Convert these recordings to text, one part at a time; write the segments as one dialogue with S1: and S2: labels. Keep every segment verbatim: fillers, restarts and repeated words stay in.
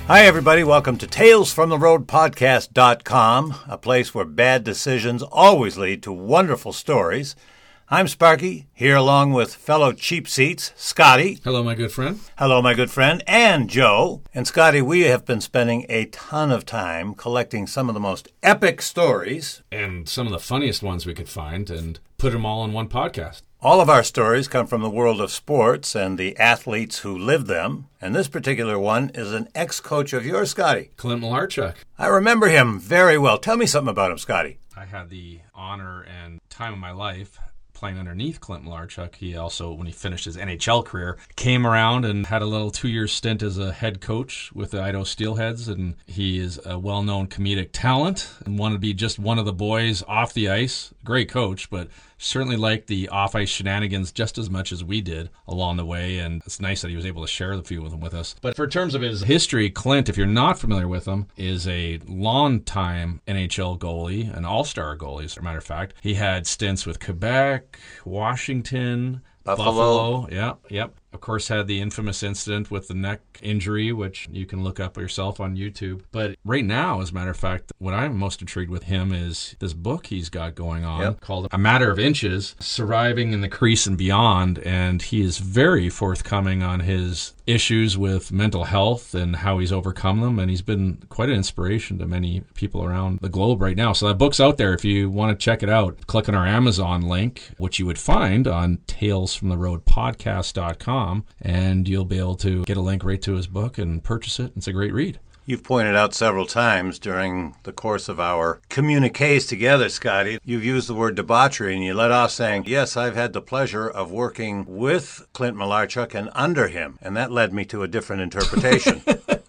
S1: Hi, everybody. Welcome to Tales from the Road Podcast dot com, a place where bad decisions always lead to wonderful stories. I'm Sparky, here along with fellow cheap seats, Scotty.
S2: Hello, my good friend.
S1: Hello, my good friend, and Joe. And Scotty, we have been spending a ton of time collecting some of the most epic stories.
S2: And some of the funniest ones we could find and put them all in one podcast.
S1: All of our stories come from the world of sports and the athletes who live them. And this particular one is an ex-coach of yours, Scotty.
S2: Clint Malarchuk.
S1: I remember him very well. Tell me something about him, Scotty.
S2: I had the honor and time of my life playing underneath Clint Malarchuk. He also, when he finished his N H L career, came around and had a little two-year stint as a head coach with the Idaho Steelheads, and he is a well-known comedic talent and wanted to be just one of the boys off the ice. Great coach, but certainly liked the off-ice shenanigans just as much as we did along the way, and it's nice that he was able to share a few of them with us. But for terms of his history, Clint, if you're not familiar with him, is a long-time N H L goalie, an all-star goalie, as a matter of fact. He had stints with Quebec, Washington,
S1: Buffalo.
S2: Buffalo. Yep, yep. Of course, had the infamous incident with the neck injury, which you can look up yourself on YouTube. But right now, as a matter of fact, what I'm most intrigued with him is this book he's got going on
S1: Yep.
S2: called A Matter of Inches, Surviving in the Crease and Beyond. And he is very forthcoming on his issues with mental health and how he's overcome them. And he's been quite an inspiration to many people around the globe right now. So that book's out there. If you want to check it out, click on our Amazon link, which you would find on Tales from the Road Podcast dot com. And you'll be able to get a link right to his book and purchase it. It's a great read.
S1: You've pointed out several times during the course of our communiques together, Scotty, you've used the word debauchery, and you let off saying, yes, I've had the pleasure of working with Clint Malarchuk and under him. And that led me to a different interpretation.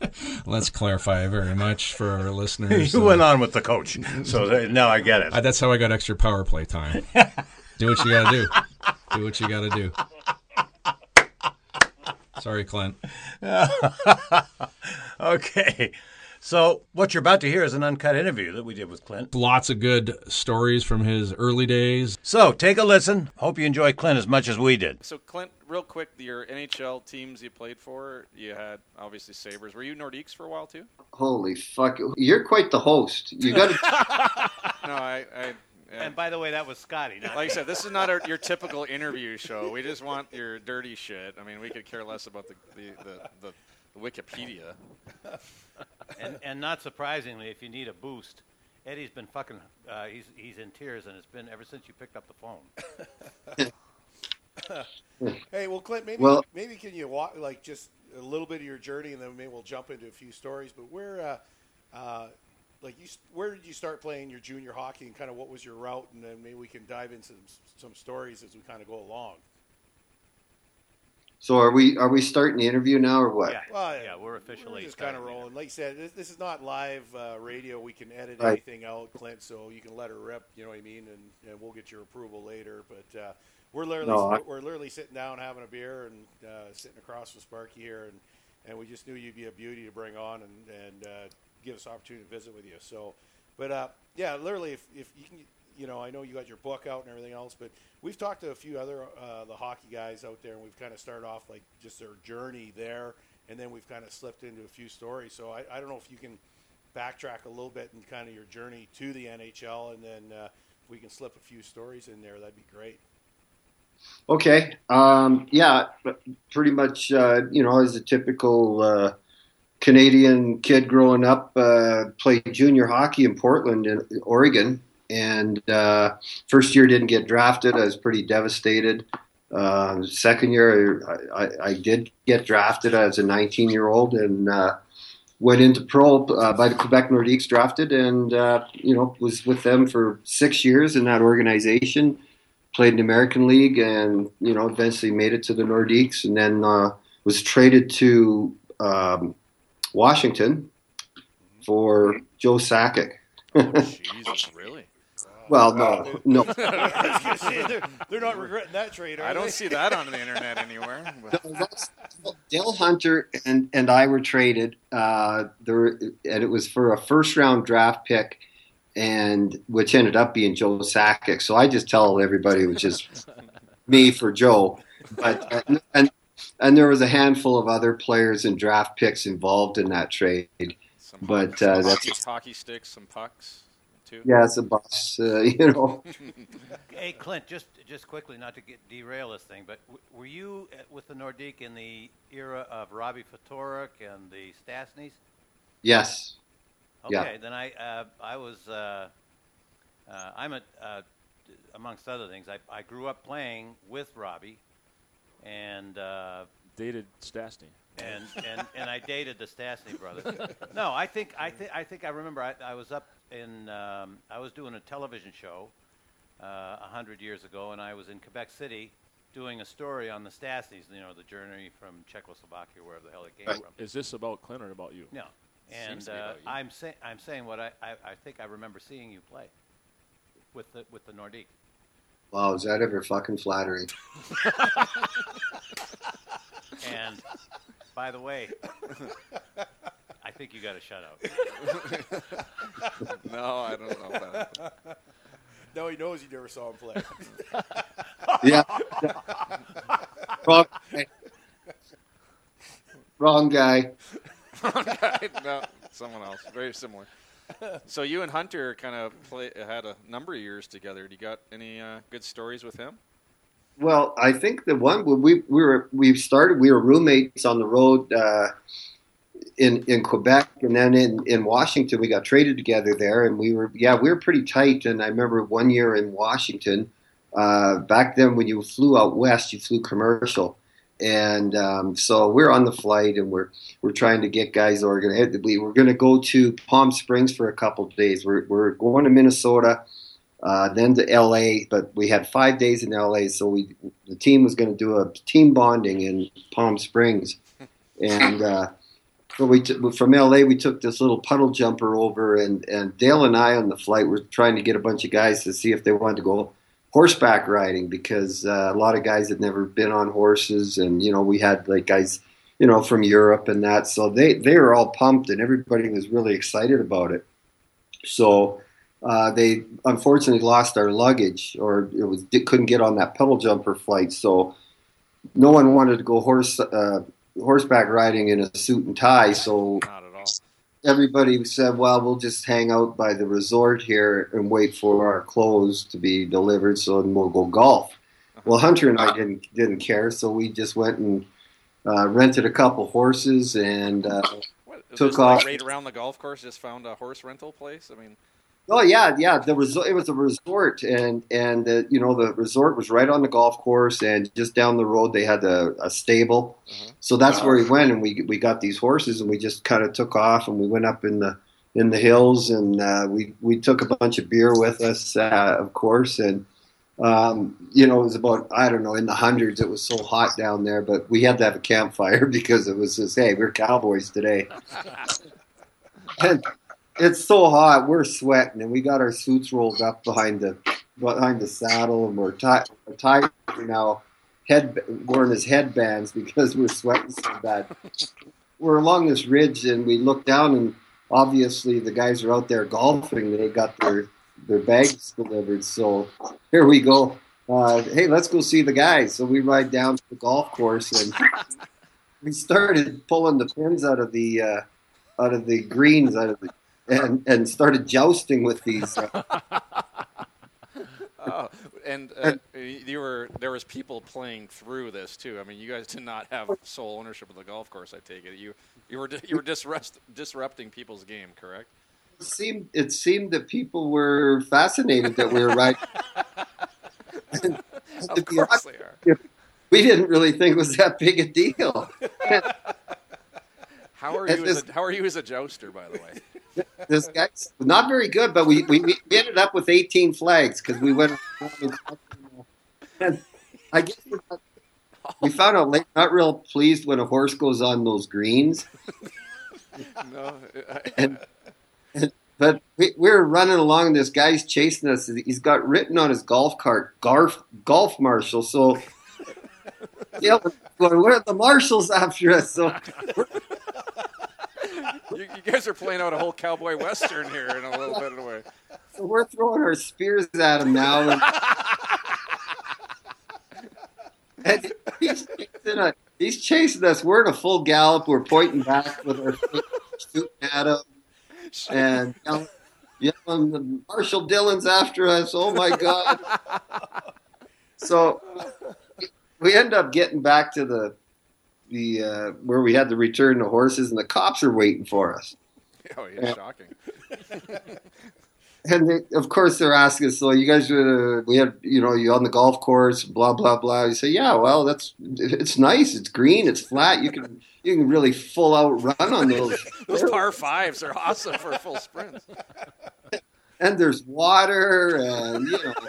S2: Let's clarify very much for our listeners.
S1: You uh, went on with the coach, so now I get it.
S2: Uh, that's how I got extra power play time. Do what you got to do. Do what you got to do. Sorry, Clint.
S1: Okay. So what you're about to hear is an uncut interview that we did with Clint.
S2: Lots of good stories from his early days.
S1: So take a listen. Hope you enjoy Clint as much as we did.
S3: So, Clint, real quick, your N H L teams you played for, you had, obviously, Sabres. Were you Nordiques for a while, too?
S4: Holy fuck. You're quite the host. You got to...
S3: No, I... I Yeah.
S1: And by the way, that was Scotty.
S3: Like I said, this is not our, your typical interview show. We just want your dirty shit. I mean, we could care less about the the, the, the, the Wikipedia.
S1: and, and not surprisingly, if you need a boost, Eddie's been fucking, uh, he's he's in tears, and it's been ever since you picked up the phone.
S5: Hey, well, Clint, maybe
S4: Well-
S5: maybe can you walk like just a little bit of your journey, and then maybe we'll jump into a few stories. But where, uh, uh, like you, where did you start playing your junior hockey, and kind of what was your route, and then maybe we can dive into some, some stories as we kind of go along.
S4: So are we are we starting the interview now or what?
S1: Yeah,
S5: Well,
S1: yeah, we're officially
S5: we're just kind of
S1: starting the
S5: rolling. Like you said, this, this is not live uh, radio. We can edit
S4: Right.
S5: anything out, Clint, so you can let her rip. You know what I mean? And, and we'll get your approval later. But uh, we're literally
S4: No, I-
S5: we're literally sitting down having a beer and uh, sitting across from Sparky here, and, and we just knew you'd be a beauty to bring on and and uh, give us opportunity to visit with you. So, but uh, yeah, literally, if if you can. You know, I know you got your book out and everything else, but we've talked to a few other uh, the hockey guys out there, and we've kind of started off like just their journey there, and then we've kind of slipped into a few stories. So I, I don't know if you can backtrack a little bit and kind of your journey to the N H L, and then uh, if we can slip a few stories in there, that'd be great.
S4: Okay. Um, yeah, pretty much, uh, you know, as a typical uh, Canadian kid growing up, uh, played junior hockey in Portland, in Oregon. And uh, first year didn't get drafted. I was pretty devastated. Uh, second year, I, I, I did get drafted as a nineteen-year-old and uh, went into pro uh, by the Quebec Nordiques, drafted, and uh, you know was with them for six years in that organization. Played in the American League, and you know eventually made it to the Nordiques, and then uh, was traded to um, Washington for Joe Sakic.
S3: Jesus, really?
S4: Well, no, no.
S5: I was gonna say, they're, they're not regretting that trade, are
S3: I don't
S5: they?
S3: see that on the internet anywhere. But.
S4: No, that's- Dale Hunter and, and I were traded. Uh, there, and it was for a first round draft pick, and which ended up being Joe Sakic. So I just tell everybody it was just me for Joe. But uh, and and there was a handful of other players and draft picks involved in that trade.
S3: Some
S4: But
S3: some
S4: uh,
S3: hockey,
S4: that's
S3: hockey sticks, some pucks, too.
S4: yeah, it's a bus, uh, you know.
S6: Hey, Clint, just just quickly, not to get derail this thing, but w- were you at- with the Nordique in the era of Robbie Fatorik and the Stastnys?
S4: Yes.
S6: Okay,
S4: Yeah.
S6: then I uh, I was uh, uh, I'm a uh, amongst other things. I, I grew up playing with Robbie, and uh,
S7: Dated Stastny.
S6: and, and and I dated the Stastny brothers. No, I think I think I think I remember. I, I was up in um, I was doing a television show uh, a hundred years ago, and I was in Quebec City doing a story on the Stastnys. You know, the journey from Czechoslovakia, wherever the hell it came
S4: Right.
S6: from.
S7: Is this about Clint or about you?
S6: No, and
S3: Seems to be
S6: uh,
S3: about you.
S6: I'm saying I'm saying what I, I I think I remember seeing you play with the with the Nordique.
S4: Wow, is that ever fucking flattering?
S6: And by the way, I think you got to shut out.
S3: No, I don't know about that.
S5: No, he knows you never saw him play.
S4: Yeah. Wrong guy. Wrong guy.
S3: No, someone else. Very similar. So you and Hunter kind of play, had a number of years together. Do you got any uh, good stories with him?
S4: Well, I think the one when we we were we started we were roommates on the road uh, in in Quebec, and then in, in Washington we got traded together there, and we were yeah we were pretty tight. And I remember one year in Washington, uh, back then when you flew out west, you flew commercial, and um, so we're on the flight and we're we're trying to get guys organized. We were going to go to Palm Springs for a couple of days. We're we're going to Minnesota. Uh, then to L A, but we had five days in L A, so we the team was going to do a team bonding in Palm Springs, and uh, so we t- from L A we took this little puddle jumper over, and, and Dale and I on the flight were trying to get a bunch of guys to see if they wanted to go horseback riding, because uh, a lot of guys had never been on horses, and you know we had like guys you know from Europe and that, so they they were all pumped and everybody was really excited about it. So. Uh, they unfortunately lost our luggage, or it was it couldn't get on that pedal jumper flight. So no one wanted to go horse uh, horseback riding in a suit and tie. So
S3: Not at all.
S4: everybody said, "Well, we'll just hang out by the resort here and wait for our clothes to be delivered, so then we'll go golf." Well, Hunter and I didn't didn't care, so we just went and uh, rented a couple horses and uh,
S3: What,
S4: took
S3: just like
S4: off.
S3: right around the golf course, just found a horse rental place? I mean,
S4: Oh yeah, yeah. The resort, it was a resort, and and uh, you know the resort was right on the golf course, and just down the road they had a, a stable.
S3: uh-huh.
S4: So that's where we went, and we we got these horses, and we just kind of took off, and we went up in the in the hills, and uh, we we took a bunch of beer with us, uh, of course, and um, you know it was about I don't know in the hundreds. It was so hot down there, but we had to have a campfire because it was just hey we're cowboys today. and, It's so hot, we're sweating, and we got our suits rolled up behind the behind the saddle, and we're tied we're tied now, head wearing his headbands because we're sweating so bad. We're along this ridge, and we look down, and obviously the guys are out there golfing. They got their their bags delivered, so here we go. Uh, hey, let's go see the guys. So we ride down to the golf course, and we started pulling the pins out of the uh, out of the greens out of the. And, and started jousting with these. Uh,
S3: Oh, and uh, you were there was people playing through this too. I mean, you guys did not have sole ownership of the golf course. I take it you you were you were disrupt, disrupting people's game, correct?
S4: it seemed it seemed that people were fascinated that we were riding. And to
S3: Of
S4: be
S3: course
S4: honest,
S3: they are.
S4: we didn't really think it was that big a deal.
S3: How are
S4: And
S3: you as
S4: this-
S3: a, how are you as a jouster, by the way?
S4: This guy's not very good, but we, we, we ended up with eighteen flags because we went around and I guess we, got, we found out late, not real pleased when a horse goes on those greens.
S3: No, I,
S4: And, and but we, we were running along, and this guy's chasing us. He's got written on his golf cart, "Garf Golf Marshal." So, yeah, we're going, where are the marshals after us? So, we're,
S3: you, you guys are playing out a whole cowboy western here in a little bit of a way.
S4: so we're throwing our spears at him now, and, and he's chasing us. he's chasing us. We're in a full gallop. We're pointing back with our feet, shooting at him, and yelling, yelling, Marshall Dillon's after us. Oh my God! So we end up getting back to the the uh, where we had to return the horses, and the cops are waiting for us.
S3: Oh, yeah, shocking.
S4: And they, of course, they're asking us, so you guys, uh, we had, you know, you on the golf course, blah, blah, blah. You say, yeah, well, that's, it's nice. It's green. It's flat. You can, you can really full out run on those.
S3: Those par fives are awesome for full sprints.
S4: And there's water and, you know.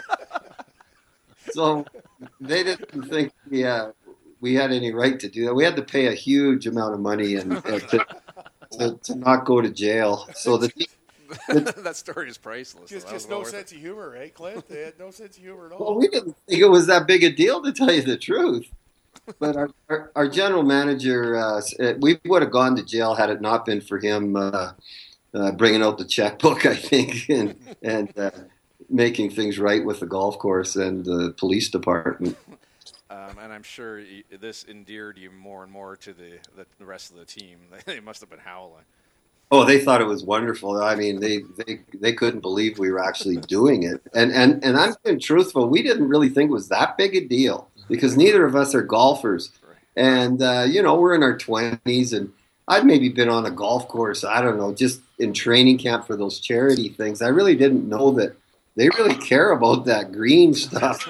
S4: So they didn't think we, uh, we had any right to do that. We had to pay a huge amount of money and uh, to, to, to not go to jail. So the
S3: that story is priceless.
S5: Just,
S3: That
S5: just
S3: was
S5: no
S3: well worth
S5: sense of humor, eh, Clint? They had no sense of humor at all.
S4: Well, we didn't think it was that big a deal, to tell you the truth. But our, our, our general manager, uh, we would have gone to jail had it not been for him uh, uh, bringing out the checkbook, I think, and, and uh, making things right with the golf course and the police department.
S3: Um, and I'm sure y- this endeared you more and more to the, the, the rest of the team. They must have been howling.
S4: Oh, they thought it was wonderful. I mean, they, they, they couldn't believe we were actually doing it. And, and, and I'm being truthful. We didn't really think it was that big a deal because neither of us are golfers. And, uh, you know, we're in our twenties, and I'd maybe been on a golf course, I don't know, just in training camp for those charity things. I really didn't know that they really care about that green stuff.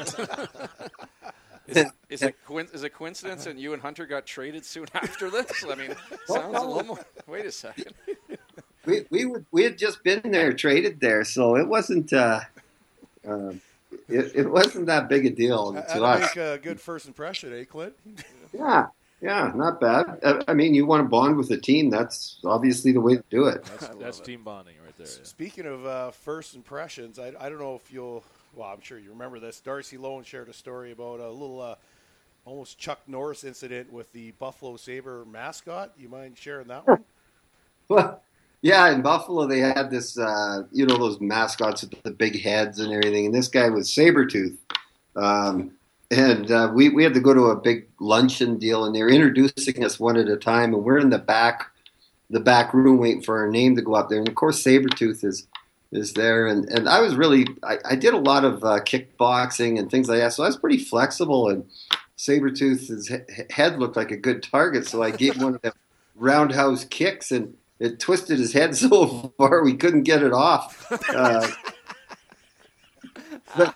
S3: Is, is, it coin- is it coincidence that you and Hunter got traded soon after this? I mean, sounds a little more. Wait a second.
S4: We we would we had just been there, traded there, so it wasn't uh, uh, it, it wasn't that big a deal
S5: Had
S4: to
S5: to
S4: us.
S5: make a good first impression, eh, Clint?
S4: Yeah, yeah, not bad. I, I mean, you want to bond with a team. That's obviously the way to do it.
S7: That's, that's team bonding right there. Yeah.
S5: Speaking of uh, first impressions, I, I don't know if you'll. Well, I'm sure you remember this. Darcy Lohan shared a story about a little, uh, almost Chuck Norris incident with the Buffalo Sabre mascot. You mind sharing that one?
S4: Well, yeah, in Buffalo they had this, uh, you know, those mascots with the big heads and everything, and this guy was Sabretooth. Um, and uh, we, we had to go to a big luncheon deal, and they were introducing us one at a time, and we're in the back, the back room waiting for our name to go up there. And of course, Sabretooth is is there, and, and I was really, I, I did a lot of uh, kickboxing and things like that, so I was pretty flexible, and Sabretooth's he- head looked like a good target, so I gave one of them roundhouse kicks, and it twisted his head so far we couldn't get it off. Uh, but,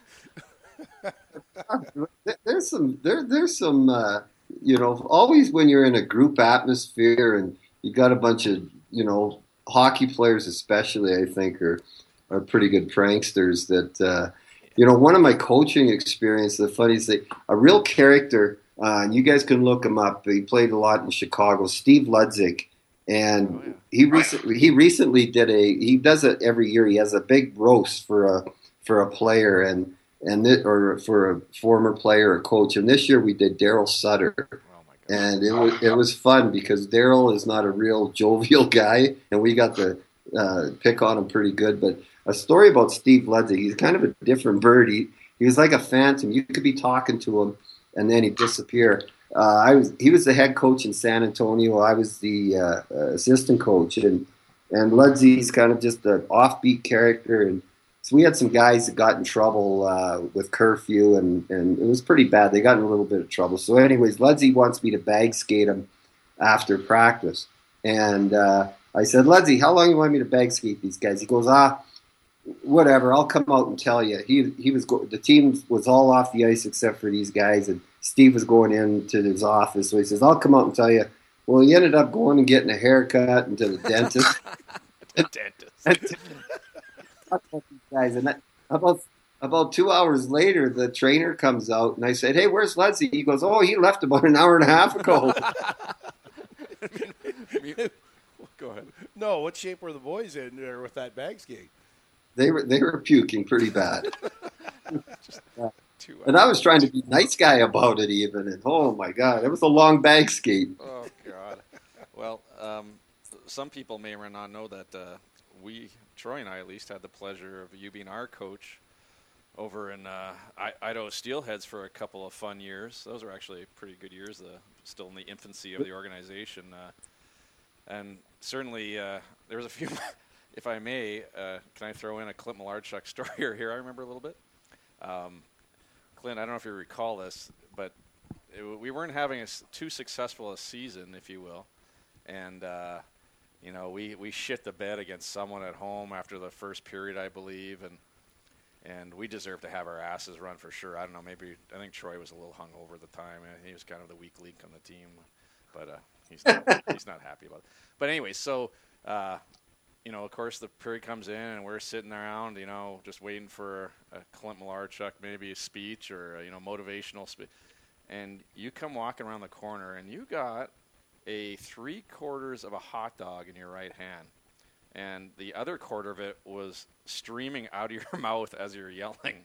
S4: there's some, there, there's some, uh, you know, always when you're in a group atmosphere and you got a bunch of, you know, hockey players especially, I think, are are pretty good pranksters. That uh, you know, one of my coaching experiences, the funny is that a real character, uh, and you guys can look him up. He played a lot in Chicago. Steve Ludzik, and oh, yeah. he recently he recently did a he does it every year. He has a big roast for a for a player and and th- or for a former player or coach. And this year we did Daryl Sutter. And it was it was fun because Daryl is not a real jovial guy, and we got to uh, pick on him pretty good. But a story about Steve Ludzik, he's kind of a different bird. He, he was like a phantom. You could be talking to him, and then he'd disappear. Uh, I was he was the head coach in San Antonio. I was the uh, assistant coach, and and Ludzy's kind of just an offbeat character. And so we had some guys that got in trouble uh, with curfew, and, and it was pretty bad. They got in a little bit of trouble. So anyways, Ludsy wants me to bag skate him after practice. And uh, I said, Ludsy, how long do you want me to bag skate these guys? He goes, ah, whatever, I'll come out and tell you. He he was go- The team was all off the ice except for these guys, and Steve was going into his office. So he says, I'll come out and tell you. Well, he ended up going and getting a haircut and to the dentist.
S3: The dentist.
S4: Guys, and that, about about two hours later, the trainer comes out, and I said, "Hey, where's Ludsy?" He goes, "Oh, he left about an hour and a half ago."
S5: Go ahead. No, what shape were the boys in there with that bag skate?
S4: They were they were puking pretty bad. And I was trying to be nice guy about it, even. And oh my God, it was a long bag skate.
S3: Oh God. Well, um, some people may or may not know that uh, we, Troy and I at least, had the pleasure of you being our coach over in uh, I- Idaho Steelheads for a couple of fun years. Those were actually pretty good years, uh, still in the infancy of the organization. Uh, and certainly uh, there was a few, if I may, uh, can I throw in a Clint Malarchuk story here? I remember a little bit. Um, Clint, I don't know if you recall this, but it, we weren't having a, too successful a season, if you will. And, uh, you know, we, we shit the bed against someone at home after the first period, I believe, and And we deserve to have our asses run for sure. I don't know. Maybe I think Troy was a little hungover at the time. He was kind of the weak link on the team, but uh, he's not, he's not happy about it. But anyway, so uh, you know, of course, the period comes in, and we're sitting around, you know, just waiting for a Clint Malarchuk, maybe a speech or a, you know, motivational speech. And you come walking around the corner, and you got a three quarters of a hot dog in your right hand. And the other quarter of it was streaming out of your mouth as you're yelling.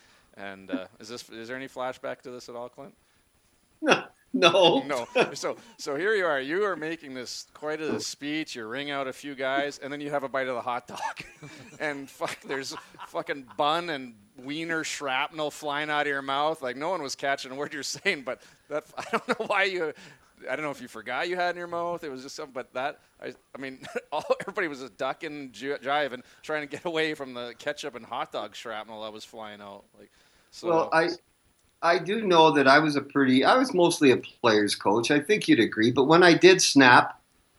S3: And uh, is this is there any flashback to this at all, Clint?
S4: No, no.
S3: No. So so here you are. You are making this quite a speech. You ring out a few guys, and then you have a bite of the hot dog. And fuck, there's fucking bun and wiener shrapnel flying out of your mouth. Like no one was catching a word you're saying. But that I don't know why you. I don't know if you forgot you had in your mouth. It was just something, but that, I, I mean, all, everybody was just ducking, jiving, trying to get away from the ketchup and hot dog shrapnel that was flying out. Like, so.
S4: Well, I, I do know that I was a pretty, I was mostly a player's coach. I think you'd agree. But when I did snap,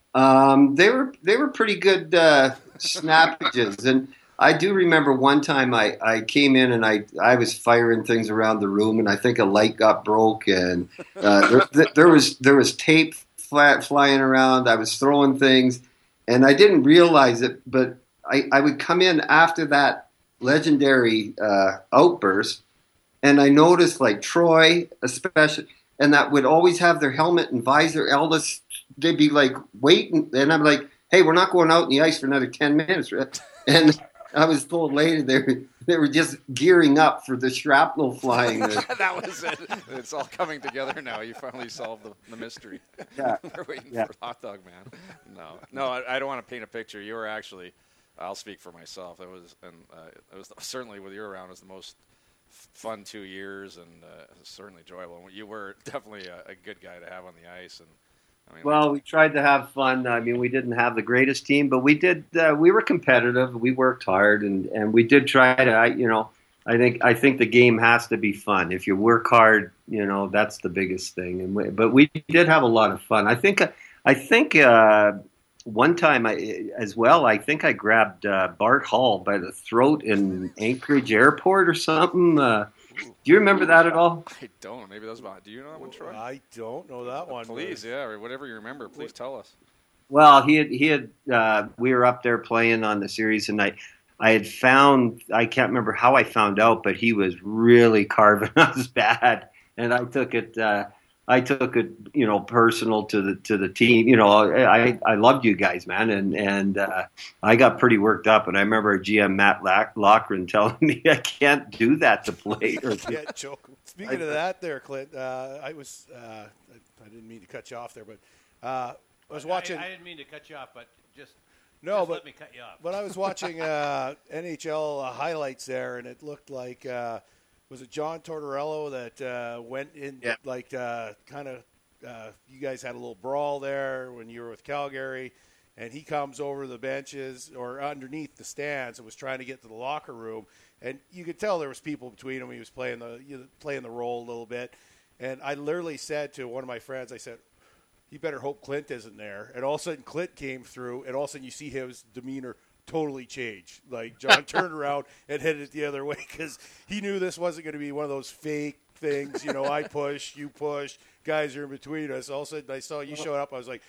S4: um, they were they were pretty good uh, snappages. And I do remember one time I, I came in and I, I was firing things around the room, and I think a light got broke, and uh, there, there was there was tape flat flying around. I was throwing things, and I didn't realize it, but I, I would come in after that legendary uh, outburst, and I noticed like Troy, especially, and that would always have their helmet and visor. Ellis, they'd be like waiting, and I'm like, hey, we're not going out in the ice for another ten minutes, right? And I was told later they were, they were just gearing up for the shrapnel flying.
S3: That was it. It's all coming together now. You finally solved the, the mystery.
S4: Yeah.
S3: They're waiting
S4: Yeah.
S3: for hot dog man. No, no, I, I don't want to paint a picture. You were actually, I'll speak for myself. It was, and uh, it was certainly with you around, it was the most f- fun two years, and uh, certainly enjoyable. You were definitely a, a good guy to have on the ice, and. I mean,
S4: Well, we tried to have fun. I mean, we didn't have the greatest team, but we did. Uh, we were competitive. We worked hard, and, and we did try to. I, you know, I think I think the game has to be fun. If you work hard, you know, that's the biggest thing. And we, but we did have a lot of fun. I think. I think uh, one time I, as well. I think I grabbed uh, Bart Hall by the throat in Anchorage Airport or something. Uh, Do you remember that at all?
S3: I don't. Maybe that was about. Do you know that one, Troy?
S5: I don't know that one.
S3: Please, yeah, or whatever you remember, please tell us.
S4: Well, he had he had. Uh, we were up there playing on the series, and I, I had found. I can't remember how I found out, but he was really carving us bad, and I took it. Uh, I took it, you know, personal to the to the team. You know, I I loved you guys, man, and and uh, I got pretty worked up. And I remember G M Matt Lock- Lochran telling me I can't do that to play.
S5: Yeah, Joe. Speaking of that, there, Clint, uh, I was uh, I, I didn't mean to cut you off there, but uh, I was watching.
S6: I, I didn't mean to cut you off, but just
S5: no,
S6: just
S5: but
S6: let me cut you off.
S5: But I was watching uh, N H L uh, highlights there, and it looked like. Uh, Was it John Tortorella that uh, went in,
S4: yeah.
S5: like, uh, kind of, uh, you guys had a little brawl there when you were with Calgary, and he comes over the benches or underneath the stands and was trying to get to the locker room, and you could tell there was people between them. He was playing the you know, playing the role a little bit, and I literally said to one of my friends, I said, you better hope Clint isn't there. And all of a sudden Clint came through, and all of a sudden you see his demeanor totally changed. Like John turned around and headed it the other way because he knew this wasn't going to be one of those fake things. You know, I push, you push, guys are in between us. All of a sudden I saw you showing up. I was like,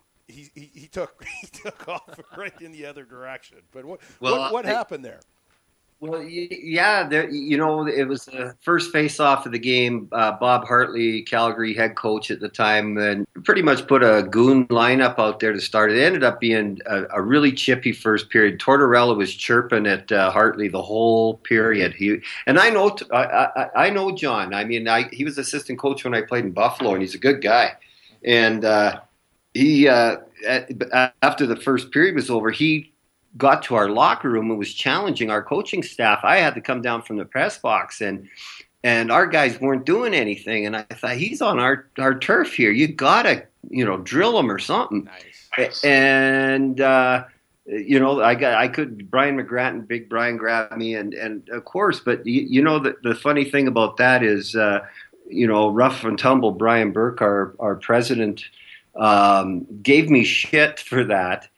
S5: he he, he took he took off right in the other direction. But what
S4: Well,
S5: what, what
S4: I,
S5: happened there?
S4: Well, yeah, there, you know, it was the first face-off of the game. Uh, Bob Hartley, Calgary head coach at the time, and pretty much put a goon lineup out there to start. It ended up being a, a really chippy first period. Tortorella was chirping at uh, Hartley the whole period. He and I know, I, I, I know John. I mean, I, he was assistant coach when I played in Buffalo, and he's a good guy. And uh, he, uh, at, after the first period was over, he got to our locker room and was challenging our coaching staff, I had to come down from the press box, and and our guys weren't doing anything. And I thought, he's on our, our turf here. You gotta, you know, drill him or something.
S3: Nice.
S4: And uh, you know, I got I could Brian McGrattan, Big Brian grabbed me, and and of course, but you, you know, the the funny thing about that is, uh, you know, rough and tumble. Brian Burke, our our president, um, gave me shit for that.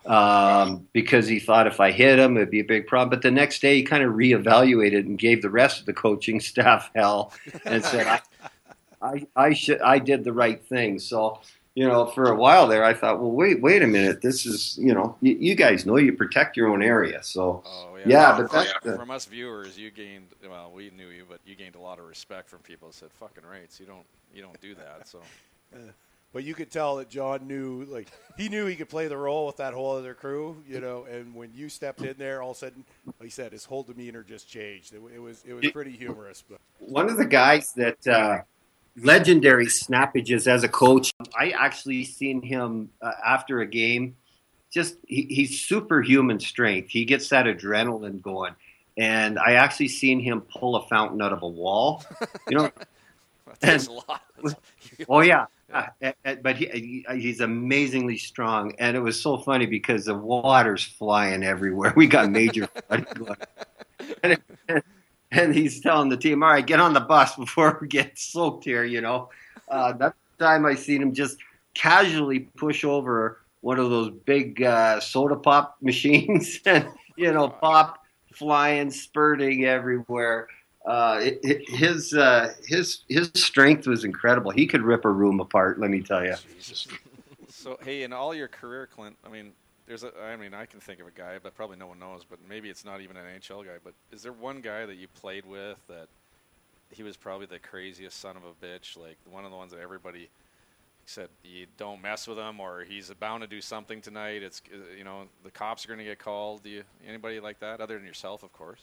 S4: Um, because he thought if I hit him, it'd be a big problem. But the next day, he kind of reevaluated and gave the rest of the coaching staff hell and said, I, I, I should, I did the right thing. So, you know, for a while there, I thought, well, wait, wait a minute. This is, you know, you, you guys know you protect your own area. So,
S3: oh, yeah,
S4: yeah,
S3: from,
S4: but that's
S3: from,
S4: the,
S3: from us viewers, you gained. Well, we knew you, but you gained a lot of respect from people who said, "Fucking rights, you don't, you don't do that." So.
S5: Uh, But you could tell that John knew, like, he knew he could play the role with that whole other crew, you know. And when you stepped in there, all of a sudden, like he said, his whole demeanor just changed. It, it was, it was pretty humorous. But
S4: one of the guys that uh, legendary snappages as a coach, I actually seen him uh, after a game. Just he, he's superhuman strength. He gets that adrenaline going, and I actually seen him pull a fountain out of a wall. You know,
S3: That's a lot.
S4: oh yeah. Uh, but he, he's amazingly strong, and it was so funny because the water's flying everywhere. We got major flooding going. And, and he's telling the team, all right, get on the bus before we get soaked here, you know. Uh, that time I seen him just casually push over one of those big uh, soda pop machines and, you know, pop flying, spurting everywhere. Uh, it, it, his uh, his his strength was incredible. He could rip a room apart. Let me tell you.
S3: Jesus. So hey, in all your career, Clint, I mean, there's a. I mean, I can think of a guy, but probably no one knows. But maybe it's not even an N H L guy. But is there one guy that you played with that he was probably the craziest son of a bitch? Like one of the ones that everybody said you don't mess with him, or he's bound to do something tonight. It's you know the cops are going to get called. Do you anybody like that other than yourself, of course?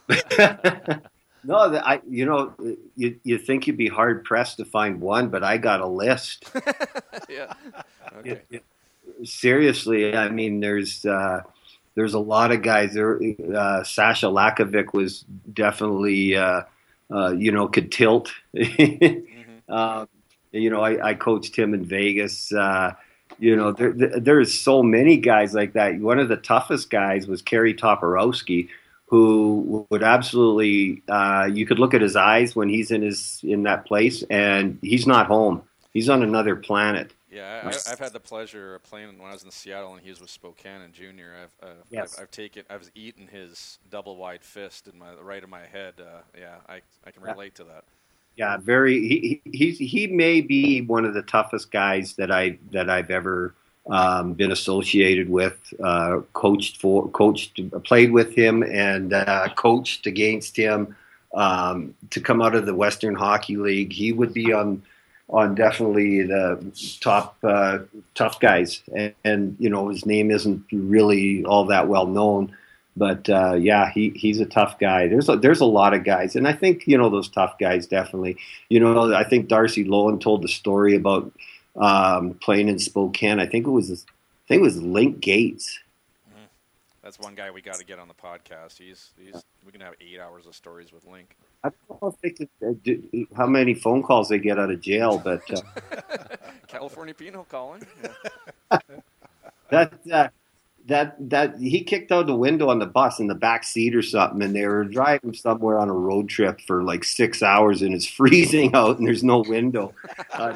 S4: No, I you know you you think you'd be hard pressed to find one, but I got a list.
S3: Yeah. Okay.
S4: It, it, seriously, I mean, there's uh, there's a lot of guys. There, uh, Sasha Lakovic was definitely uh, uh, you know could tilt. mm-hmm. um, you know, I, I coached him in Vegas. Uh, you know, there, there, there's so many guys like that. One of the toughest guys was Kerry Toporowski, who would absolutely, uh, you could look at his eyes when he's in his in that place, and he's not home. He's on another planet.
S3: Yeah, I, I've had the pleasure of playing when I was in Seattle, and he was with Spokane in junior. I've, uh,
S4: yes.
S3: I've, I've taken, I've eaten his double wide fist in my the right of my head. Uh, yeah, I, I can relate to that.
S4: Yeah, very. He he he may be one of the toughest guys that I that I've ever. Um, been associated with, uh, coached for, coached, played with him, and uh, coached against him. Um, to come out of the Western Hockey League, he would be on on definitely the top uh, tough guys. And, and you know his name isn't really all that well known, but uh, yeah, he he's a tough guy. There's a, there's a lot of guys, and I think you know those tough guys definitely. You know, I think Darcy Lohan told the story about. Um, playing in Spokane, I think it was, I think it was Link Gates.
S3: Mm-hmm. That's one guy we got to get on the podcast. He's, he's, we can have eight hours of stories with Link.
S4: I don't know if they could, uh, do, how many phone calls they get out of jail, but uh,
S3: California Penal calling.
S4: Yeah. that uh, that that he kicked out the window on the bus in the back seat or something, and they were driving somewhere on a road trip for like six hours, and it's freezing out, and there's no window. Uh,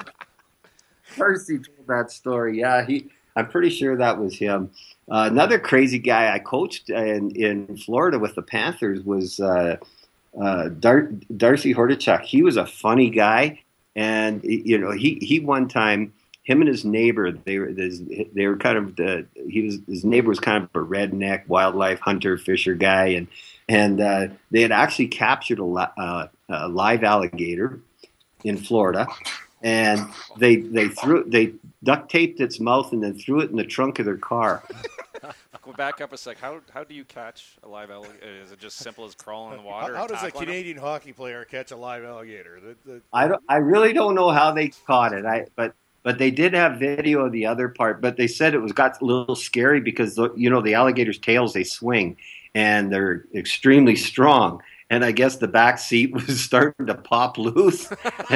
S4: Percy told that story. Yeah, he. I'm pretty sure that was him. Uh, another crazy guy I coached in, in Florida with the Panthers was uh, uh, Dar- Darcy Hordichuk. He was a funny guy, and you know, he he one time, him and his neighbor, they were they were kind of the he was his neighbor was kind of a redneck wildlife hunter fisher guy, and and uh, they had actually captured a, uh, a live alligator in Florida. And they they threw they duct taped its mouth and then threw it in the trunk of their car.
S3: Go back up a sec. How how do you catch a live alligator? Is it just simple as crawling in the water?
S5: How, how does a
S3: Canadian
S5: Canadian hockey player catch a live alligator? The, the,
S4: I don't, I really don't know how they caught it. I but But they did have video of the other part. But they said it was got a little scary because, you know, the alligators' tails, they swing, and they're extremely strong. And I guess the back seat was starting to pop loose.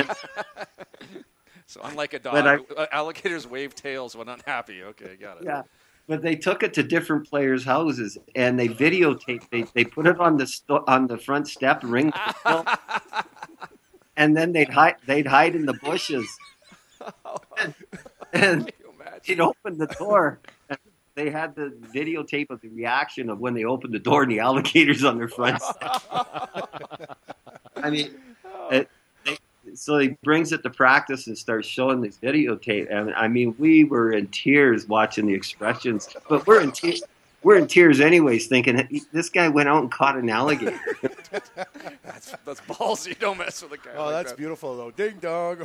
S3: So unlike a dog,
S4: I,
S3: alligators wave tails when unhappy. Okay, got it.
S4: Yeah, but they took it to different players' houses and they videotaped. They they put it on the sto- on the front step, ring, and then they'd hide they'd hide in the bushes. And, and he'd open the door. And they had the videotape of the reaction of when they opened the door and the alligators on their front step. I mean. It, So he brings it to practice and starts showing this videotape. And I mean, we were in tears watching the expressions, but we're in te- we're in tears anyways, thinking this guy went out and caught an alligator.
S3: that's that's ballsy. You don't mess with a guy.
S5: Oh,
S3: like
S5: that's
S3: that.
S5: beautiful though. Ding dong.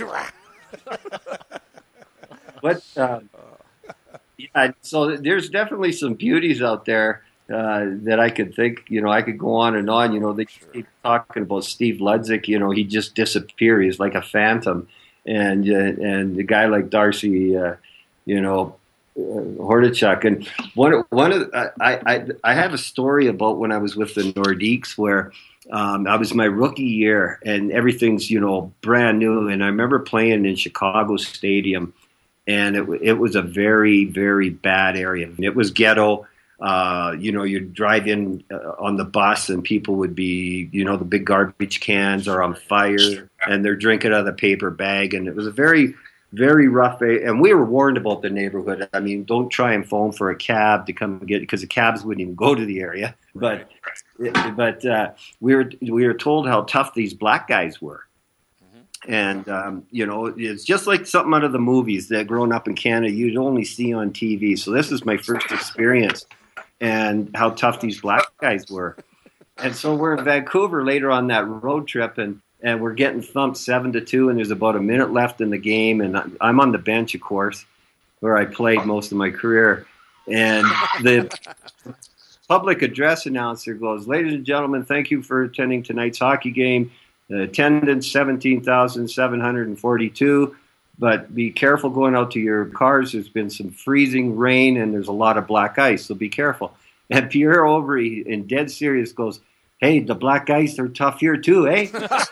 S4: But um, yeah, so there's definitely some beauties out there. Uh, that I could think, you know, I could go on and on. You know, they keep talking about Steve Ludzik. You know, he just disappeared. He's like a phantom, and uh, and the guy like Darcy, uh, you know, uh, Hordichuk. And one one of the, I I I have a story about when I was with the Nordiques where um, I was my rookie year and everything's, you know, brand new. And I remember playing in Chicago Stadium, and it it was a very very bad area. It was ghetto. Uh, you know, you'd drive in uh, on the bus and people would be, you know, the big garbage cans are on fire and they're drinking out of the paper bag. And it was a very, very rough. And we were warned about the neighborhood. I mean, don't try and phone for a cab to come get it because the cabs wouldn't even go to the area. But, but uh, we were we were told how tough these black guys were. And, um, you know, it's just like something out of the movies that growing up in Canada, you'd only see on T V. So this is my first experience and how tough these black guys were. And so we're in Vancouver later on that road trip, and, and we're getting thumped seven to two, and there's about a minute left in the game. And I'm on the bench, of course, where I played most of my career. And the public address announcer goes, "Ladies and gentlemen, thank you for attending tonight's hockey game. The attendance, seventeen thousand seven hundred forty-two, but be careful going out to your cars. There's been some freezing rain, and there's a lot of black ice, so be careful." And Pierre Aubry, in dead serious, goes, "Hey, the black ice, they're tough here too, eh?"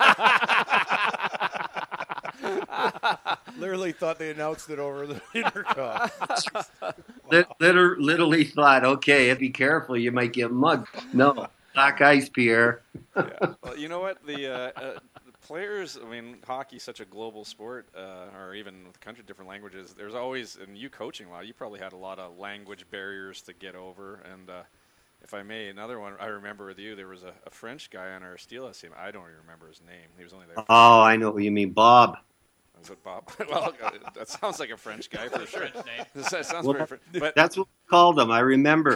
S5: Literally thought they announced it over the intercom.
S4: Liter- literally thought, okay, be careful, you might get mugged. No. Black ice, Pierre.
S3: Yeah. Well, you know what? The, uh, uh, the players, I mean, hockey's such a global sport, uh, or even with country, different languages. There's always, and you coaching a lot, you probably had a lot of language barriers to get over. And uh, if I may, another one, I remember with you, there was a, a French guy on our Steelers team. I don't even remember his name. He was only there.
S4: Oh, I know what you mean, Bob.
S3: Is it Bob? Well, that sounds like a French guy for sure. That sounds
S4: well,
S3: very French. But
S4: that's what we called him. I remember.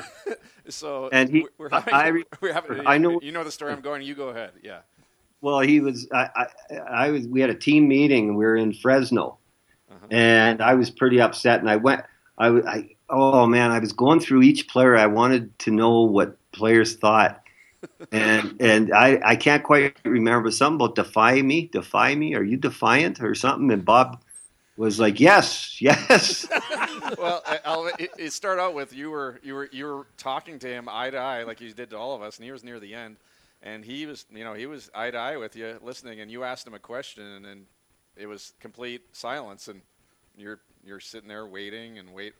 S3: So
S4: and he,
S3: we're having,
S4: I,
S3: we're having,
S4: I know.
S3: You know the story I'm going. You go ahead. Yeah.
S4: Well, he was. I, I, I was. We had a team meeting. We were in Fresno, uh-huh. and I was pretty upset. And I went. I, I. Oh man, I was going through each player. I wanted to know what players thought. and and I, I can't quite remember something about defy me, defy me. Are you defiant or something? And Bob was like, yes, yes.
S3: Well, I'll, it, it started out with you were you were you were talking to him eye to eye like you did to all of us, and he was near the end, and he was you know he was eye to eye with you listening, and you asked him a question, and then it was complete silence, and you're you're sitting there waiting and wait.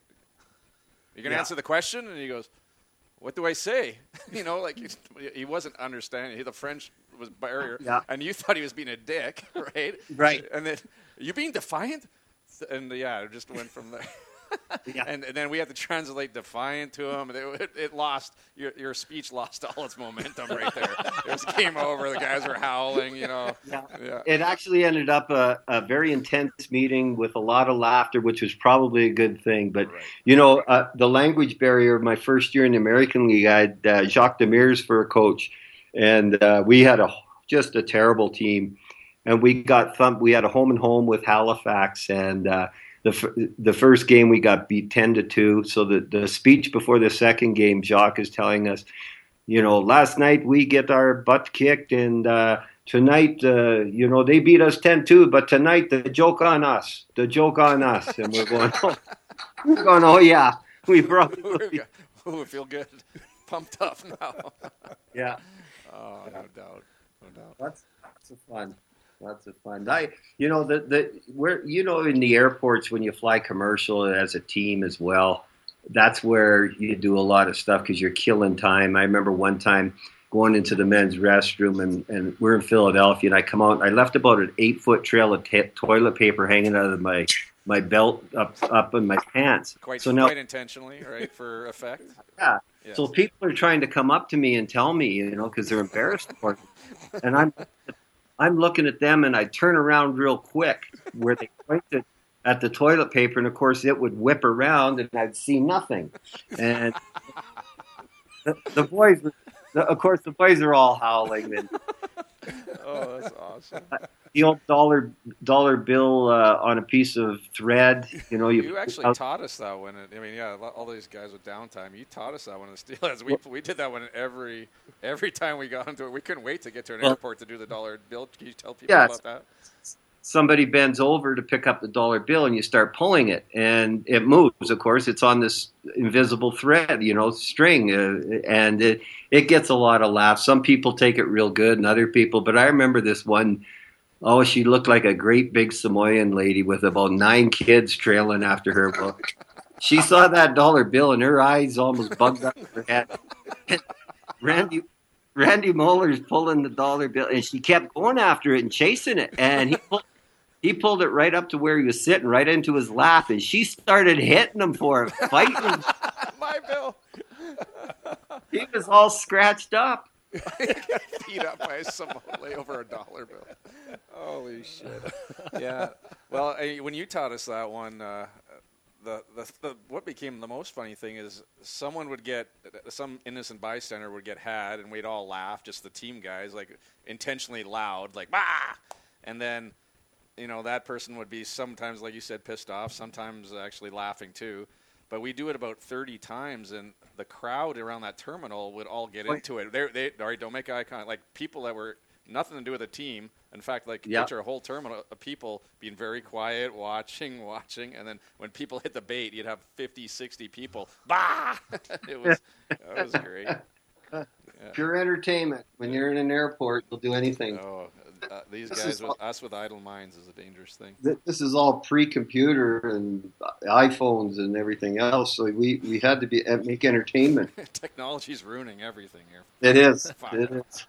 S3: You gonna
S4: yeah.
S3: answer the question? And he goes, "What do I say?" you know, like he wasn't understanding. The French was barrier,
S4: yeah.
S3: and you thought he was being a dick, right?
S4: Right.
S3: And then, are you being defiant? And yeah, it just went from there. yeah. and, and then we had to translate defiant to him. It, it, it lost your your speech lost all its momentum right there. It was game over. The guys were howling. You know.
S4: Yeah.
S3: yeah.
S4: It actually ended up a, a very intense meeting with a lot of laughter, which was probably a good thing. But
S3: right.
S4: you know, uh, the language barrier. My first year in the American League, I had uh, Jacques Demers for a coach, and uh, we had a just a terrible team. And we got thumped. We had a home and home with Halifax, and uh, the f- the first game we got beat ten to two. So the, the speech before the second game, Jacques is telling us, you know, last night we get our butt kicked, and uh, tonight, uh, you know, they beat us ten two, but tonight the joke on us, the joke on us. And we're going, oh, we're going, oh yeah, we brought
S3: Ooh, we feel good. Pumped up now.
S4: Yeah.
S3: Oh, no doubt. No doubt.
S4: Lots, lots of fun. Lots of fun. I, you know, the, the, where, you know, in the airports when you fly commercial as a team as well, that's where you do a lot of stuff because you're killing time. I remember one time going into the men's restroom, and, and we're in Philadelphia, and I come out, I left about an eight-foot trail of t- toilet paper hanging out of my my belt up up in my pants.
S3: Quite,
S4: so now,
S3: quite intentionally, right, for effect?
S4: Yeah.
S3: Yes.
S4: So people are trying to come up to me and tell me, you know, because they're embarrassed for me. And I'm I'm looking at them, and I turn around real quick where they pointed at the toilet paper, and of course it would whip around, and I'd see nothing. And the, the boys, the, of course, the boys are all howling. And
S3: oh, that's awesome.
S4: The old dollar dollar bill uh, on a piece of thread, you know. You,
S3: you actually
S4: uh,
S3: taught us that one. I mean, yeah, all these guys with downtime. You taught us that one in the Steelheads. We we did that one every every time we got into it. We couldn't wait to get to an well, airport to do the dollar bill. Can you tell people
S4: yeah,
S3: about that?
S4: Somebody bends over to pick up the dollar bill, and you start pulling it, and it moves. Of course, it's on this invisible thread, you know, string, uh, and it it gets a lot of laughs. Some people take it real good, and other people. But I remember this one. Oh, she looked like a great big Samoan lady with about nine kids trailing after her. Well, she saw that dollar bill, and her eyes almost bugged up her head. Randy Randy Muller's pulling the dollar bill, and she kept going after it and chasing it. And he pulled, he pulled it right up to where he was sitting, right into his lap, and she started hitting him for it, fighting him.
S3: My bill.
S4: He was all scratched up.
S3: Beat up by someone lay over a dollar bill. Holy shit! Yeah. Well, I, when you taught us that one, uh, the, the the what became the most funny thing is someone would get some innocent bystander would get had, and we'd all laugh, just the team guys, like intentionally loud, like bah, and then you know that person would be sometimes, like you said, pissed off, sometimes actually laughing too. But we do it about thirty times, and the crowd around that terminal would all get into it. They, they, all right, don't make eye contact. Like people that were nothing to do with the team. In fact, like
S4: yep.
S3: picture a whole terminal of people being very quiet, watching, watching, and then when people hit the bait, you'd have fifty, sixty people. Bah! It was, that was great.
S4: Yeah. Pure entertainment. When you're in an airport, you'll do anything.
S3: Oh, uh, these this guys, with, all, us with idle minds, is a dangerous thing.
S4: This is all pre-computer and iPhones and everything else. So we, we had to be make entertainment.
S3: Technology's ruining everything here.
S4: It is. It is.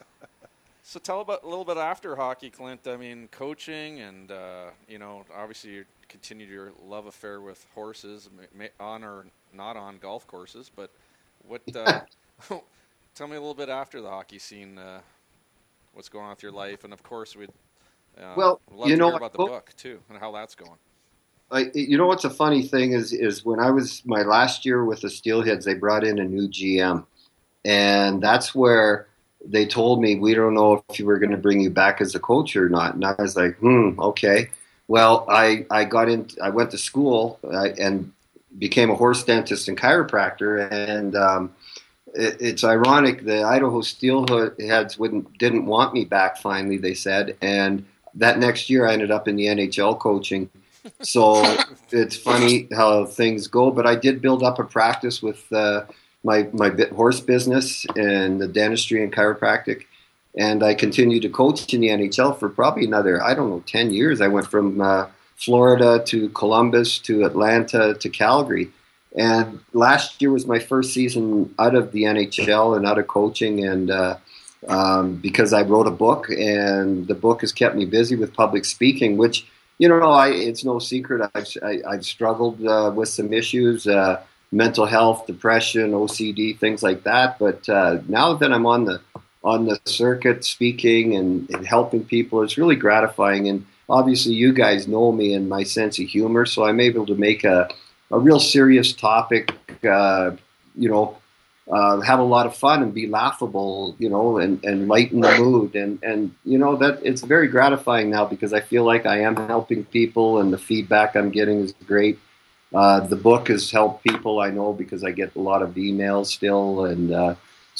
S3: So tell about a little bit after hockey, Clint. I mean, coaching and uh, you know, obviously you continued your love affair with horses, on or not on golf courses. But what? Uh, tell me a little bit after the hockey scene. Uh, what's going on with your life, and of course we'd uh,
S4: well,
S3: love
S4: you
S3: to
S4: know,
S3: hear about the book too and how that's going.
S4: I, you know what's a funny thing is is when I was my last year with the Steelheads, they brought in a new G M, and that's where they told me, we don't know if you were going to bring you back as a coach or not. And I was like, hmm, okay. Well, I, I got in, I went to school uh, and became a horse dentist and chiropractor. And um, it, it's ironic, the Idaho Steelheads wouldn't, didn't want me back finally, they said. And that next year I ended up in the N H L coaching. So it's funny how things go. But I did build up a practice with uh, my my horse business and the dentistry and chiropractic, and I continued to coach in the N H L for probably another, I don't know, ten years. I went from uh, Florida to Columbus to Atlanta to Calgary, and last year was my first season out of the N H L and out of coaching, and uh, um, because I wrote a book, and the book has kept me busy with public speaking, which, you know, I, it's no secret I've, I, I've struggled uh, with some issues, uh, mental health, depression, O C D, things like that. But uh, now that I'm on the on the circuit speaking and, and helping people, it's really gratifying. And obviously you guys know me and my sense of humor, so I'm able to make a, a real serious topic, uh, you know, uh, have a lot of fun and be laughable, you know, and, and lighten the mood. And, and, you know, that it's very gratifying now because I feel like I am helping people and the feedback I'm getting is great. Uh, the book has helped people, I know, because I get a lot of emails still. And uh,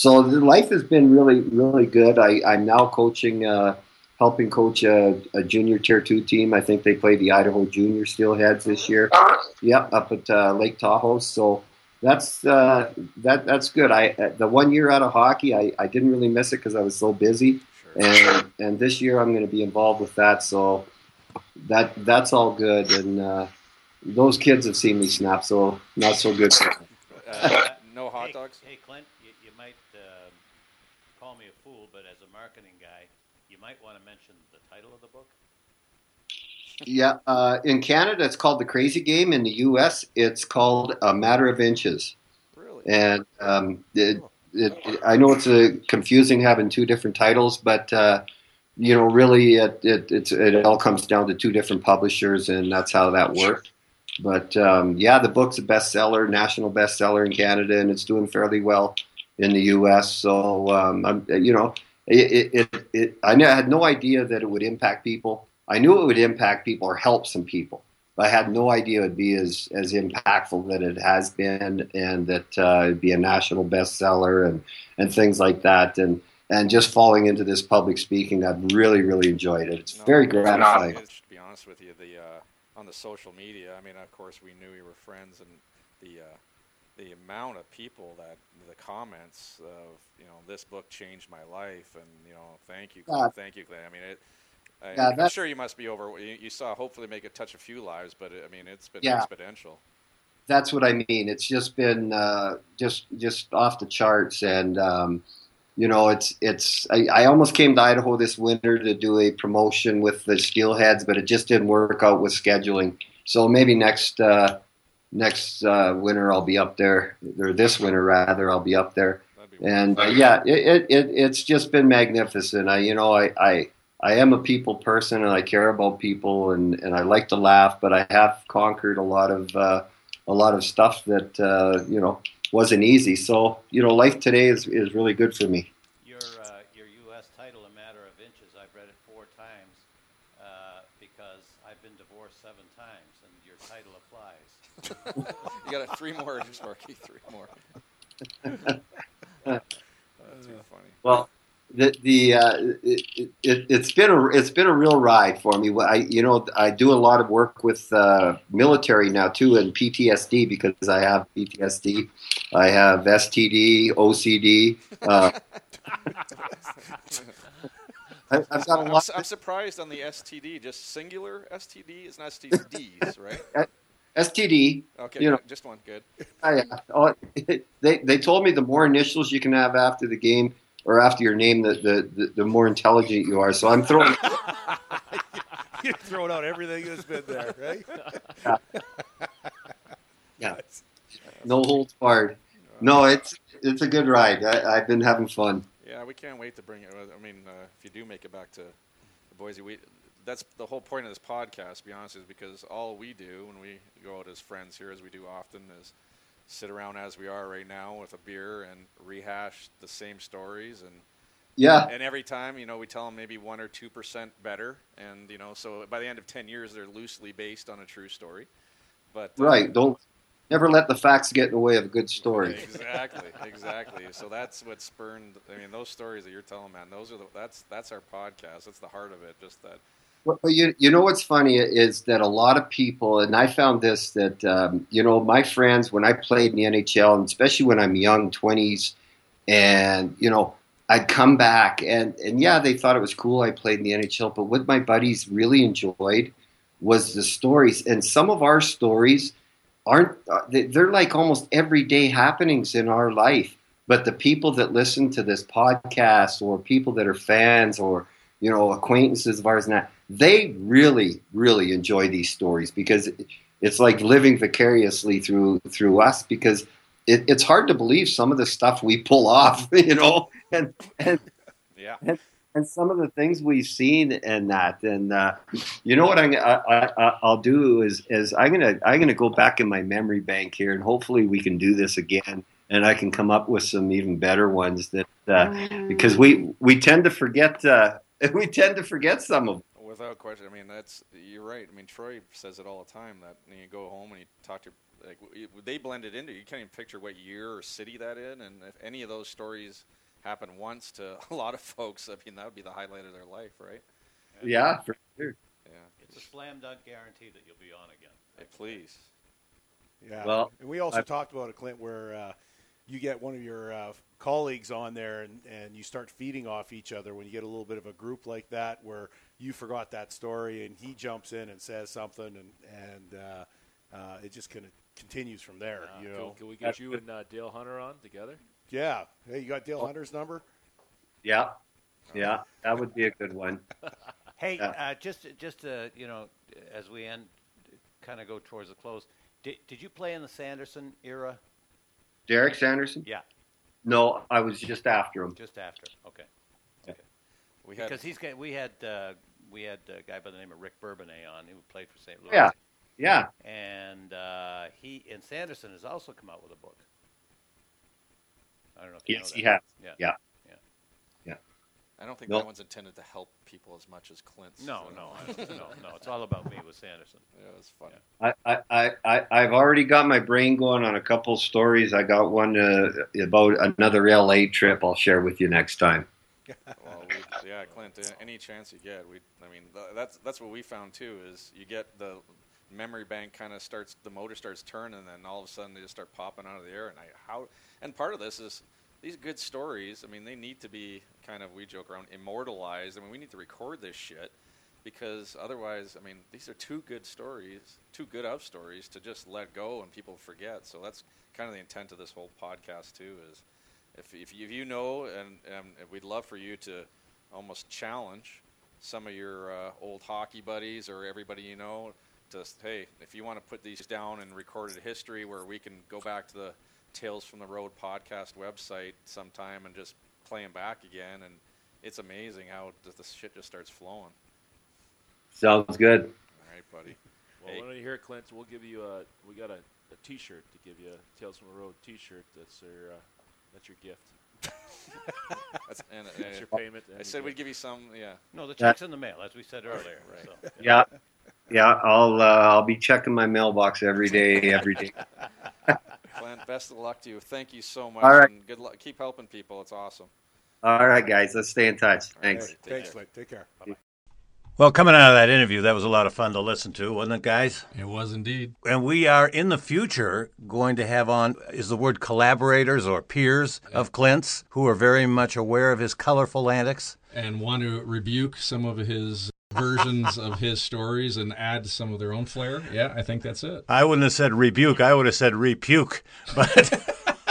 S4: so the life has been really, really good. I, I'm now coaching, uh, helping coach a, a junior tier two team. I think they play the Idaho Junior Steelheads this year. Yep, up at uh, Lake Tahoe. So that's uh, that that's good. I uh, the one year out of hockey, I, I didn't really miss it because I was so busy. Sure. And and this year I'm going to be involved with that. So that that's all good. And uh, those kids have seen me snap, so not so good.
S3: Uh, no hot
S6: hey,
S3: dogs?
S6: Hey, Clint, you, you might uh, call me a fool, but as a marketing guy, you might want to mention the title of the book.
S4: Yeah, uh, in Canada, it's called The Crazy Game. In the U S, it's called A Matter of Inches.
S3: Really?
S4: And um, it, it, it, I know it's uh, confusing having two different titles, but uh, you know, really, it, it it's, it all comes down to two different publishers, and that's how that worked. But um, yeah, the book's a bestseller, national bestseller in Canada, and it's doing fairly well in the U S. So um, I'm, you know, it, it, it, I had no idea that it would impact people. I knew it would impact people or help some people, but I had no idea it would be as, as impactful that it has been, and that uh, it'd be a national bestseller and, and things like that. And, and just falling into this public speaking, I've really, really enjoyed it. It's
S3: no,
S4: very gratifying.
S3: To be honest with you, the uh, on the social media, I mean, of course, we knew you were friends, and the uh, the amount of people that the comments of, you know, this book changed my life, and, you know, thank you, Clint, thank you, Clint. I mean, it. I,
S4: Yeah,
S3: I'm sure you must be over. You, you saw hopefully make it touch a few lives, but it, I mean, it's been
S4: yeah,
S3: exponential.
S4: That's what I mean. It's just been uh, just just off the charts, and um, you know, it's it's. I, I almost came to Idaho this winter to do a promotion with the Steelheads, but it just didn't work out with scheduling. So maybe next uh, next uh, winter I'll be up there, or this winter rather, I'll be up there. And uh, yeah, it, it it's just been magnificent. I you know I. I I am a people person, and I care about people, and, and I like to laugh. But I have conquered a lot of uh, a lot of stuff that uh, you know wasn't easy. So you know, life today is, is really good for me.
S6: Your uh, your U S title, A Matter of Inches. I've read it four times uh, because I've been divorced seven times, and your title applies.
S3: You got a, three more, Sparky. Three more. That's too funny.
S4: Well. The the uh, it, it it's been a it's been a real ride for me. I you know I do a lot of work with uh, military now too, and P T S D, because I have P T S D, I have S T D, O C D. Uh, I, I've got a lot.
S3: I'm, I'm surprised on the S T D, just singular S T D. It's not S T Ds, right?
S4: S T D.
S3: Okay,
S4: you know,
S3: just one. Good.
S4: Yeah, oh, they they told me the more initials you can have after the game, or after your name, the, the, the, the more intelligent you are. So I'm throwing...
S5: You're throwing out everything that's been there, right?
S4: Yeah. Yeah. No holds barred. No, it's it's a good ride. I, I've been having fun.
S3: Yeah, we can't wait to bring it. I mean, uh, if you do make it back to Boise, we, that's the whole point of this podcast, to be honest, is because all we do when we go out as friends here, as we do often, is sit around as we are right now with a beer and rehash the same stories, and
S4: yeah,
S3: and every time, you know, we tell them maybe one or two percent better, and you know, so by the end of ten years, they're loosely based on a true story. But uh,
S4: right, don't never let the facts get in the way of a good story.
S3: Exactly, exactly. So that's what spurned. I mean, those stories that you're telling, man, those are the, that's that's our podcast. That's the heart of it. Just that.
S4: Well, you you know what's funny is that a lot of people, and I found this, that um, you know, my friends, when I played in the N H L, and especially when I'm young, twenties, and you know, I'd come back, and and yeah, they thought it was cool I played in the N H L, but what my buddies really enjoyed was the stories, and some of our stories aren't, they're like almost everyday happenings in our life, but the people that listen to this podcast, or people that are fans, or you know, acquaintances of ours, and that, they really, really enjoy these stories, because it's like living vicariously through through us, because it, it's hard to believe some of the stuff we pull off, you know, and and,
S3: yeah.
S4: and, and some of the things we've seen and that, and uh, you know what I'm, I, I, I'll do is is I'm gonna I'm gonna go back in my memory bank here, and hopefully we can do this again, and I can come up with some even better ones that uh, because we we tend to forget. Uh, We tend to forget some of them.
S3: Without question. I mean, that's, you're right. I mean, Troy says it all the time, that when you go home and you talk to like w- they blended into. You can't even picture what year or city that in, and if any of those stories happen once to a lot of folks, I mean that would be the highlight of their life, right?
S4: Yeah, for sure.
S3: Yeah.
S6: It's a slam dunk guarantee that you'll be on again.
S3: Hey, please.
S5: Yeah.
S4: Well,
S5: and we also
S4: I,
S5: talked about it, Clint, where uh, you get one of your uh, colleagues on there and, and you start feeding off each other when you get a little bit of a group like that where you forgot that story and he jumps in and says something and, and uh, uh, it just kind of continues from there.
S7: Uh,
S5: you
S7: can,
S5: know,
S7: can we get you and uh, Dale Hunter on together?
S5: Yeah. Hey, you got Dale Hunter's number?
S4: yeah, yeah, that would be a good one.
S6: Hey,
S4: Yeah.
S6: uh, just just uh, you know, as we end, kind of go towards the close. Did did you play in the Sanderson era?
S4: Derek Sanderson?
S6: Yeah,
S4: No, I was just after him.
S6: just after. Okay.
S3: We had
S6: Because he's got, we had uh, we had a guy by the name of Rick Bourbonnais on who played for Saint Louis.
S4: Yeah, yeah.
S6: And uh, he and Sanderson has also come out with a book. I don't know if you
S4: Yes,
S6: know
S4: he
S6: that.
S4: has.
S6: Yeah.
S4: Yeah.
S3: I don't think
S4: No.
S3: that one's intended to help people as much as Clint's.
S6: No,
S3: so-
S6: no, I, no, no. It's all about me with Sanderson.
S3: Yeah, it was fun.
S6: Yeah.
S4: I, I, I, I've already got my brain going on a couple stories. I got one uh, about another L A trip I'll share with you next time.
S3: Well, we, yeah, Clint. uh, Any chance you get, we. I mean, th- that's that's what we found too. Is you get the memory bank kind of starts, the motor starts turning, and then all of a sudden they just start popping out of the air. And I how, and part of this is these good stories. I mean, they need to be kind of, we joke around, immortalized. I mean, we need to record this shit because otherwise, I mean, these are too good stories, too good of stories to just let go and people forget. So that's kind of the intent of this whole podcast too. Is if if you, if you know, and, and we'd love for you to almost challenge some of your uh, old hockey buddies or everybody you know to, hey, if you want to put these down in recorded history where we can go back to the Tales from the Road podcast website sometime and just play them back again, and it's amazing how th- this shit just starts flowing.
S4: Sounds good.
S3: All right, buddy.
S7: Well,
S3: Hey.
S7: when you hear it, Clint, we'll give you a. We got a, a T-shirt to give you, a Tales from the Road T-shirt. That's your. Uh, that's your gift.
S3: That's, and,
S7: That's
S3: uh,
S7: your payment.
S3: I said we'd give you some, yeah.
S6: No, the check's in the mail, as we said earlier.
S3: right.
S6: So,
S4: Yeah, yeah. I'll uh, I'll be checking my mailbox every day, every day.
S3: Clint, best of luck to you. Thank you so much.
S4: All right.
S3: And good luck. Keep helping people. It's awesome.
S4: All right, guys. Let's stay in touch.
S3: All
S4: Thanks.
S3: right, take
S5: Thanks,
S3: care.
S5: Clint. Take care. Bye-bye.
S1: Well, coming out of that interview, that was a lot of fun to listen to, wasn't it, guys?
S2: It was indeed.
S1: And we are in the future going to have on, is the word collaborators or peers of Clint's, who are very much aware of his colorful antics.
S2: And want to rebuke some of his versions of his stories and add some of their own flair. Yeah, I think that's it.
S1: I wouldn't have said rebuke, I would have said repuke. But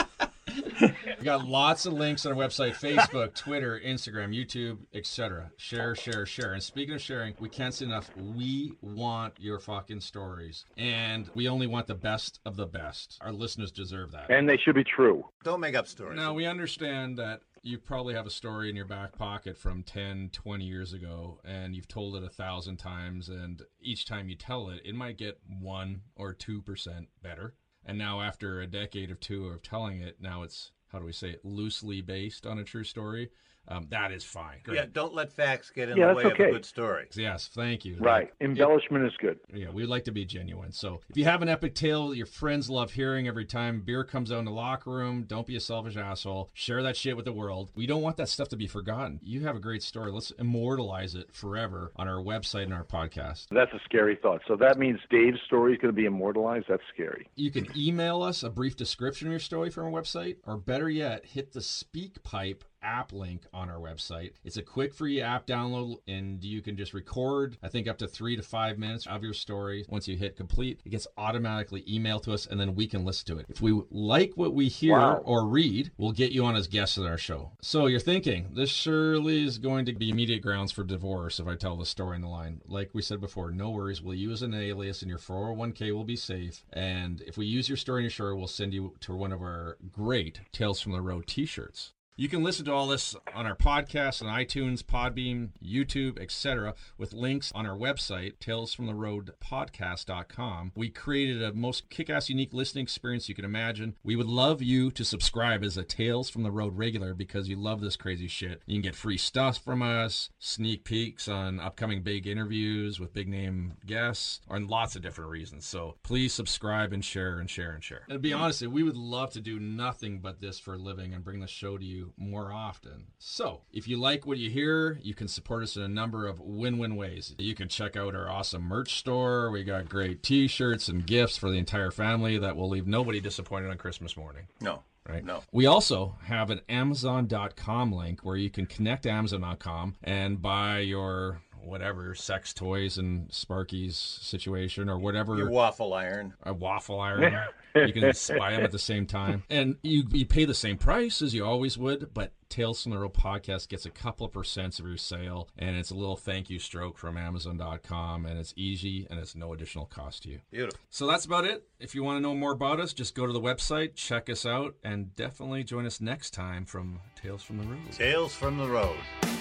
S2: We got lots of links on our website, Facebook, Twitter, Instagram, YouTube, et cetera. Share, share, share. And speaking of sharing, we can't say enough. We want your fucking stories. And we only want the best of the best. Our listeners deserve that.
S8: And they should be true.
S1: don't make up stories.
S2: Now, we understand that you probably have a story in your back pocket from ten, twenty years ago, and you've told it a thousand times, and each time you tell it, it might get one or two percent better. And now after a decade or two of telling it, now it's, how do we say it, loosely based on a true story. Um, that is fine. Great.
S1: Yeah, don't let facts get in
S8: Yeah,
S1: the
S8: that's
S1: way
S8: okay.
S1: of a good story.
S2: Yes, thank you.
S8: Right. Embellishment is good.
S2: Yeah, we'd like to be genuine. So if you have an epic tale your friends love hearing every time beer comes out in the locker room, don't be a selfish asshole. Share that shit with the world. We don't want that stuff to be forgotten. You have a great story. Let's immortalize it forever on our website and our podcast.
S8: That's a scary thought. So that means Dave's story is going to be immortalized? That's scary.
S2: You can email us a brief description of your story from our website, or better yet, hit the SpeakPipe app link on our website. It's a quick free app download, and you can just record, I think, up to three to five minutes of your story. Once you hit complete, it gets automatically emailed to us, and then we can listen to it. If we like what we hear
S8: Wow.
S2: or read, we'll get you on as guests at our show. So you're thinking, this surely is going to be immediate grounds for divorce if I tell the story in the line. Like we said before, no worries. We'll use an alias, and your four oh one k will be safe. And if we use your story in your story, we'll send you to one of our great Tales from the Road t-shirts. You can listen to all this on our podcast on iTunes, Podbean, YouTube, et cetera, with links on our website, tales from the road podcast dot com. We created a most kick-ass unique listening experience you can imagine. We would love you to subscribe as a Tales from the Road regular because you love this crazy shit. You can get free stuff from us, sneak peeks on upcoming big interviews with big name guests, or lots of different reasons. So please subscribe and share and share and share. And to be honest, we would love to do nothing but this for a living and bring the show to you more often. So if you like what you hear, you can support us in a number of win-win ways. You can check out our awesome merch store. We got great t-shirts and gifts for the entire family that will leave nobody disappointed on Christmas morning.
S1: No.
S2: Right?
S1: No.
S2: We also have an Amazon dot com link where you can connect to Amazon dot com and buy your whatever sex toys and Sparky's situation or whatever.
S1: Your waffle iron.
S2: A waffle iron. You can buy them at the same time. And you, you pay the same price as you always would, but Tales from the Road Podcast gets a couple of percents of your sale, and it's a little thank you stroke from Amazon dot com, and it's easy, and it's no additional cost to you.
S1: Beautiful.
S2: So that's about it. If you want to know more about us, just go to the website, check us out, and definitely join us next time from Tales from the Road.
S1: Tales from the Road.